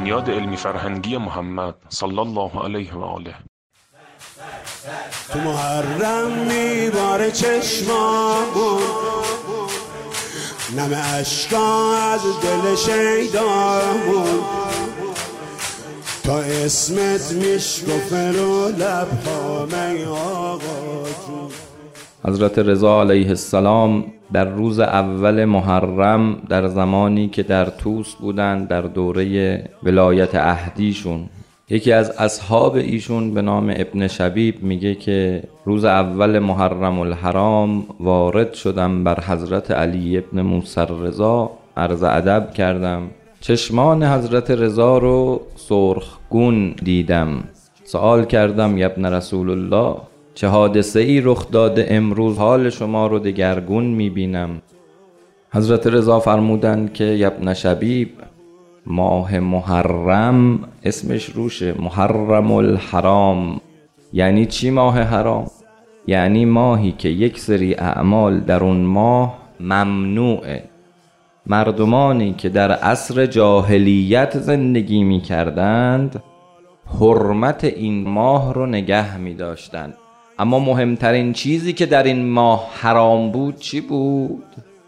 بنیاد علمی فرهنگی محمد صلی الله علیه و آله. تو محرم میباره چشمامون، نم اشکا از دل شیدامون، تا اسمت میشکفه رو لبها می آقا جون. حضرت رضا علیه السلام در روز اول محرم، در زمانی که در طوس بودند در دوره ولایت عهدیشون، یکی از اصحاب ایشون به نام ابن شبیب میگه که روز اول محرم الحرام وارد شدم بر حضرت علی ابن موسی رضا، عرض ادب کردم، چشمان حضرت رضا رو سرخگون دیدم، سوال کردم یا ابن رسول الله چه حادثه ای رخ داده امروز حال شما رو دگرگون میبینم؟ حضرت رضا فرمودند که یا ابن شبیب، ماه محرم اسمش روشه، محرم الحرام. یعنی چی ماه حرام؟ یعنی ماهی که یک سری اعمال در اون ماه ممنوعه. مردمانی که در عصر جاهلیت زندگی می کردند حرمت این ماه رو نگه می داشتند، اما مهمترین چیزی که در این ماه حرام بود چی بود؟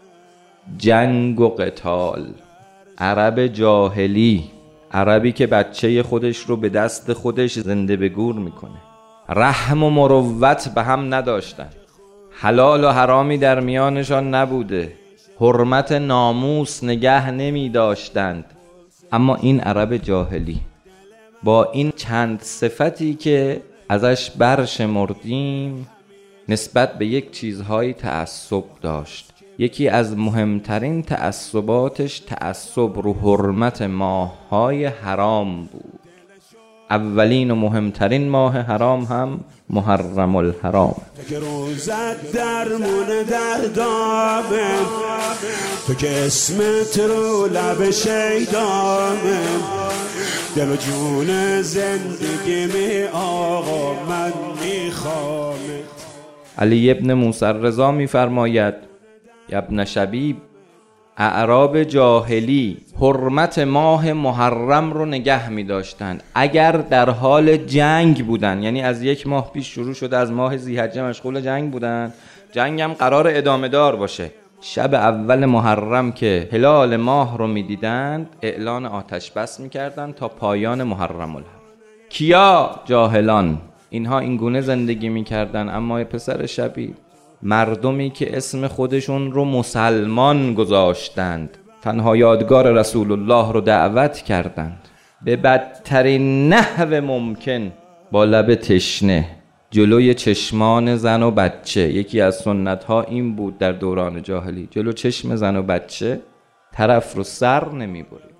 جنگ و قتال. عرب جاهلی، عربی که بچه خودش رو به دست خودش زنده به گور میکنه، رحم و مروت به هم نداشتن، حلال و حرامی در میانشان نبوده، حرمت ناموس نگه نمی داشتند. اما این عرب جاهلی با این چند صفتی که ازش برشمردیم نسبت به یک چیزهایی تعصب داشت. یکی از مهمترین تعصباتش تعصب رو حرمت ماه‌های حرام بود. اولین و مهمترین ماه حرام هم محرم الحرام. تو که روزت درمون دردامه، تو که اسمت رو لب شیدامه، دل و جون زندگی می آقا من میخوامه. علی ابن موسی رضا میفرماید یا ابن شبیب، اعراب جاهلی حرمت ماه محرم رو نگه می داشتن. اگر در حال جنگ بودن، یعنی از یک ماه پیش شروع شده، از ماه ذی‌حجه مشغول جنگ بودن، جنگ هم قرار ادامه دار باشه، شب اول محرم که هلال ماه رو می دیدند اعلان آتش بس می کردن تا پایان محرم الحرام. کیا؟ جاهلان. اینها اینگونه زندگی می کردن. اما پسر شبیب، مردمی که اسم خودشون رو مسلمان گذاشتند، تنها یادگار رسول الله رو دعوت کردند، به بدترین نحو ممکن با لب تشنه جلوی چشمان زن و بچه. یکی از سنت ها این بود در دوران جاهلی، جلو چشم زن و بچه طرف رو سر نمی برید.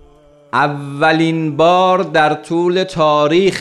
اولین بار در طول تاریخ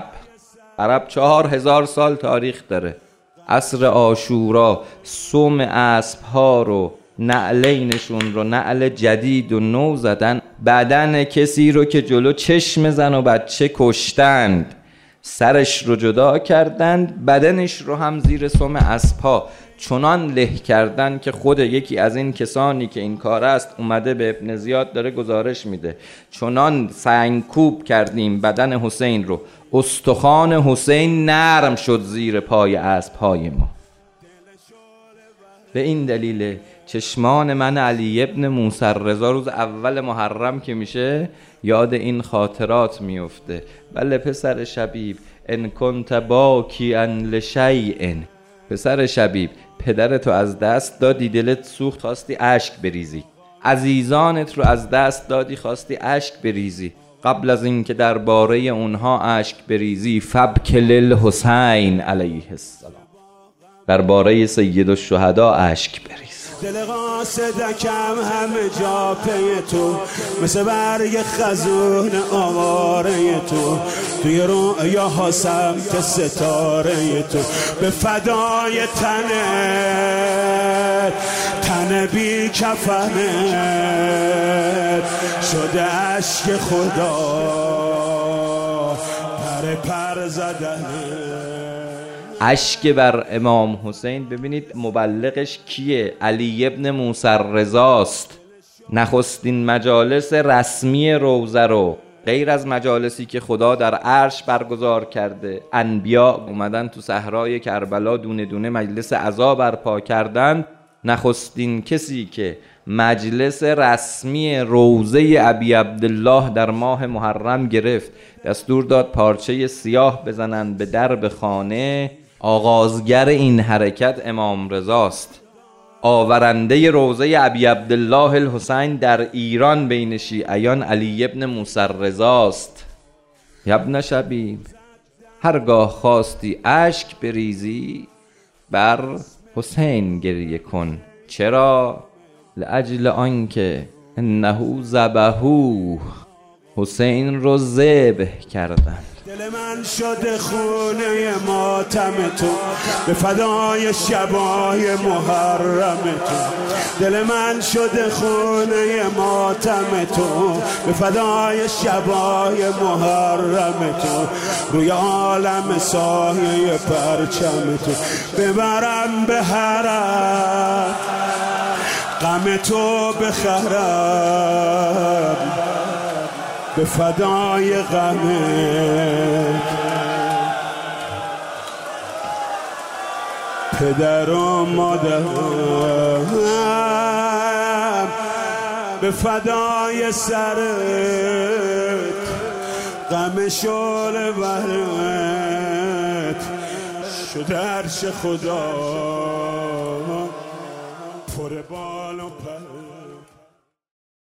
عرب 4000 سال تاریخ داره، عصر عاشورا سم اسب ها رو، نعلینشون رو نعل جدید و نو زدن، بدن کسی رو که جلو چشم زن و بچه کشتند سرش رو جدا کردند، بدنش رو هم زیر سم اسب ها چنان له کردن که خود یکی از این کسانی که این کار است اومده به ابن زیاد داره گزارش میده، چنان سنگکوب کردیم بدن حسین رو، استخوان حسین نرم شد زیر پای اسب‌های ما. به این دلیل چشمان من علی ابن موسی رضا روز اول محرم که میشه یاد این خاطرات میفته. بله پسر شبیب، ان کنت باکی‌ا لشیء، پسر شبیب پدرتو از دست دادی، دلت سوخت، خواستی اشک بریزی، عزیزانت رو از دست دادی، خواستی اشک بریزی، قبل از این که درباره اونها اشک بریزی فبک للحسین علیه السلام، درباره سید الشهدا اشک بریز. دل قاصدکم همه جا پی تو، مثل برگ خزون آواره تو، توی رویاها سمت ستاره تو، به فدای تن بی کفنت شده عشق خدا پر زدنه. اشک بر امام حسین. ببینید مبلغش کیه؟ علی ابن موسی رضاست. نخستین مجالس رسمی روضه رو غیر از مجالسی که خدا در عرش برگزار کرده، انبیا اومدن تو صحرای کربلا دونه دونه مجلس عزا برپا کردن. نخستین کسی که مجلس رسمی روضه ابی عبدالله در ماه محرم گرفت، دستور داد پارچه سیاه بزنن به درب خانه. آغازگر این حرکت امام رضاست، آورنده روضه ابی عبدالله الحسین در ایران بین شیعیان علی ابن موسی رضاست. ابن شبیب، هرگاه خواستی اشک بریزی بر حسین گریه کن. چرا؟ لاجل آنکه انه ذبحوه، حسین رو ذبح کردن. دل من شده خونه ماتم تو، به فدای شبای محرم تو. دل من شده خونه ماتم تو، به فدای شبای محرم تو. روی عالم سایه پرچم تو، ببرم به حرم غم تو بخرم، به فدای غمت پدر و مادرم، به فدای سرت غم شعله ورت شد عرش خدا پر بال و پر.